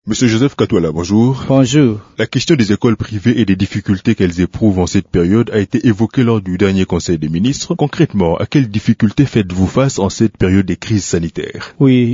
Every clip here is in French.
Monsieur Joseph Katouala, bonjour. Bonjour. La question des écoles privées et des difficultés qu'elles éprouvent en cette période a été évoquée lors du dernier Conseil des ministres. Concrètement, à quelles difficultés faites-vous face en cette période des crises sanitaires? Oui,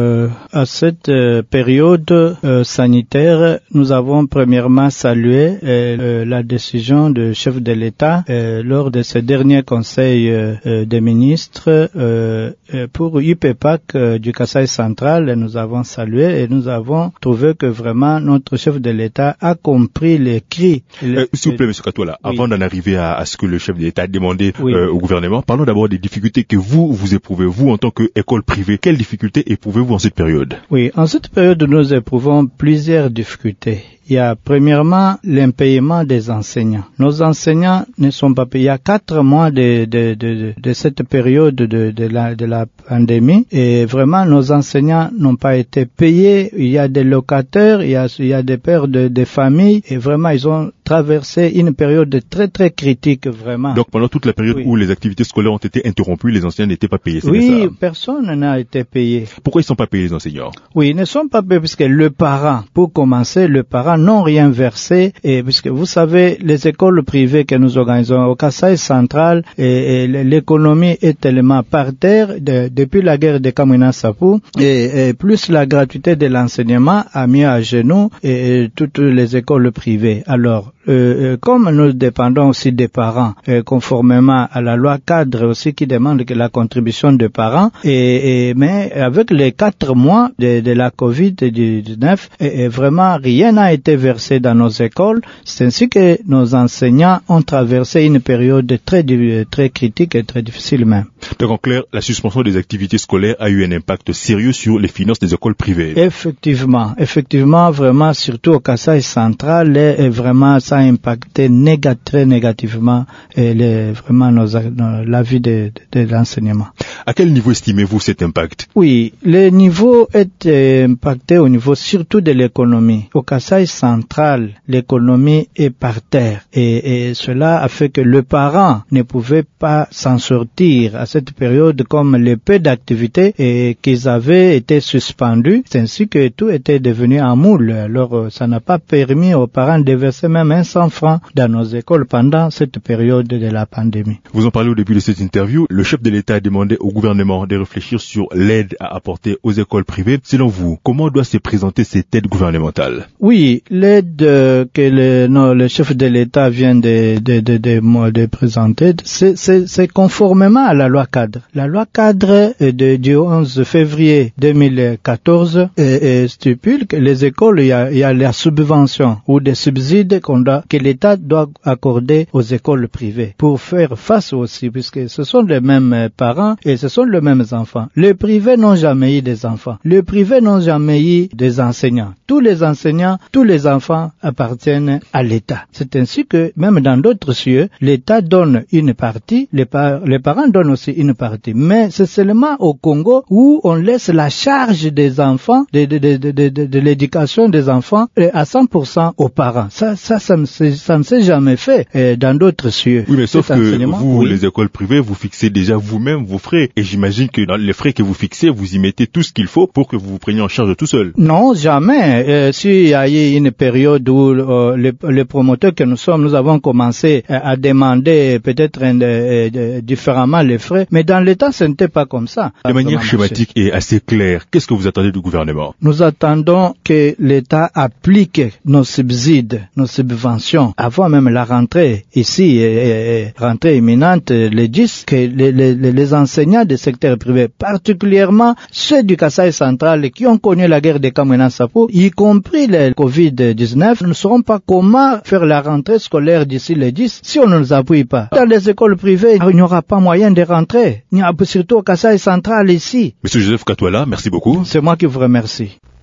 à cette période sanitaire, nous avons premièrement salué la décision du chef de l'État lors de ce dernier Conseil des ministres pour UPEPAC du Kasaï central. Nous avons salué et nous avons trouvé que vraiment notre chef de l'État a compris les cris. S'il vous plaît, monsieur Katouala, oui. Avant d'en arriver à ce que le chef de l'État a demandé oui. Au gouvernement, parlons d'abord des difficultés que vous éprouvez, vous en tant qu'école privée. Quelles difficultés éprouvez-vous en cette période? Oui, en cette période, nous éprouvons plusieurs difficultés. Il y a premièrement l'impayement des enseignants. Nos enseignants ne sont pas payés. Il y a 4 mois de cette période de la pandémie et vraiment nos enseignants n'ont pas été payés. Il y a des locataires, il y a des pères de famille et vraiment ils ont traversé une période très très critique vraiment. Donc pendant toute la période oui. où les activités scolaires ont été interrompues, les enseignants n'étaient pas payés. Oui, ça? Personne n'a été payé. Pourquoi ils ne sont pas payés les enseignants? Oui, ils ne sont pas payés puisque le parent, pour commencer, le parent n'ont rien versé et puisque vous savez les écoles privées que nous organisons au Kasaï central et l'économie est tellement par terre depuis la guerre de Kamwina Sapou et plus la gratuité de l'enseignement a mis à genoux et toutes les écoles privées. Alors comme nous dépendons aussi des parents, conformément à la loi cadre aussi qui demande que la contribution des parents, mais avec les 4 mois de la COVID-19, vraiment rien n'a été versé dans nos écoles. C'est ainsi que nos enseignants ont traversé une période très critique et très difficile même. Donc en clair, la suspension des activités scolaires a eu un impact sérieux sur les finances des écoles privées. Effectivement, vraiment, surtout au Kasaï central, et vraiment ça a impacté très négativement vraiment la vie de l'enseignement. À quel niveau estimez-vous cet impact? Oui, le niveau est impacté au niveau surtout de l'économie. Au Kasaï central, l'économie est par terre et cela a fait que le parent ne pouvait pas s'en sortir à cette période comme les peu d'activités qu'ils avaient été suspendus. C'est ainsi que tout était devenu en moule. Alors ça n'a pas permis aux parents de verser même 100 francs dans nos écoles pendant cette période de la pandémie. Vous en parlez au début de cette interview. Le chef de l'État a demandé au gouvernement de réfléchir sur l'aide à apporter aux écoles privées. Selon vous, comment doit se présenter cette aide gouvernementale? Oui, l'aide que le chef de l'État vient de présenter, c'est conformément à la loi cadre. La loi cadre du 11 février 2014 stipule que les écoles, il y a la subvention ou des subsides que l'État doit accorder aux écoles privées pour faire face aussi, puisque ce sont les mêmes parents et ce sont les mêmes enfants. Les privés n'ont jamais eu des enfants. Les privés n'ont jamais eu des enseignants. Tous les enseignants, tous les enfants appartiennent à l'État. C'est ainsi que même dans d'autres cieux, l'État donne une partie, les parents donnent aussi une partie. Mais c'est seulement au Congo où on laisse la charge des enfants, de l'éducation des enfants à 100% aux parents. Ça ne s'est jamais fait dans d'autres cieux. Oui, mais sauf que vous, les écoles privées, vous fixez déjà vous-même vos frais. Et j'imagine que dans les frais que vous fixez, vous y mettez tout ce qu'il faut pour que vous vous preniez en charge tout seul. Non, jamais. S'il y a eu une période où les promoteurs que nous sommes, nous avons commencé à demander peut-être différemment les frais, mais dans l'État, ce n'était pas comme ça. De manière schématique et assez claire, qu'est-ce que vous attendez du gouvernement? Nous attendons que l'État applique nos subsides, nos subventions, avant même la rentrée ici, rentrée imminente, les 10, que les enseignants des secteurs privés, particulièrement ceux du Kasaï central qui ont connu la guerre de Kamwina Sapou, y compris le Covid-19, ne sauront pas comment faire la rentrée scolaire d'ici les 10 si on ne nous appuie pas. Dans les écoles privées, il n'y aura pas moyen de rentrer, surtout au Kasaï central ici. Monsieur Joseph Katouala, merci beaucoup. C'est moi qui vous remercie.